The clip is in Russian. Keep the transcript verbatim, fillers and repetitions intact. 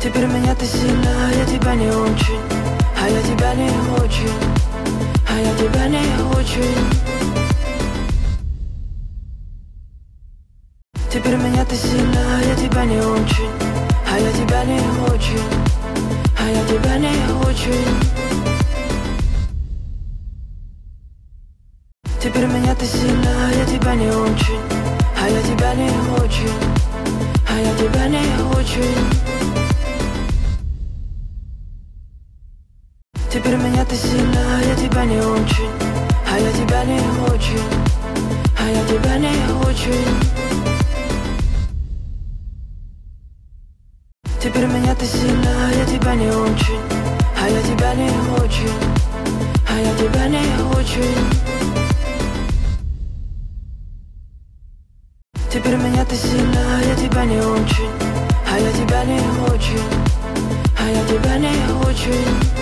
Теперь меня ты сильно, я тебя не очень, а я тебя не очень, а я тебя не очень. Теперь меня ты сильно, я тебя не очень, а я тебя не очень, а я тебя не очень. Теперь меня ты сильно, я тебя не очень, а я тебя не очень, а я тебя не очень. Теперь меня ты сильно, я тебя не очень, а я тебя не очень, а я тебя не очень. Теперь меня ты сильно, я тебя не очень, а я тебя не очень, а я тебя не очень. Теперь меня ты сильно, я тебя не очень, а я тебя не очень, а я тебя не очень.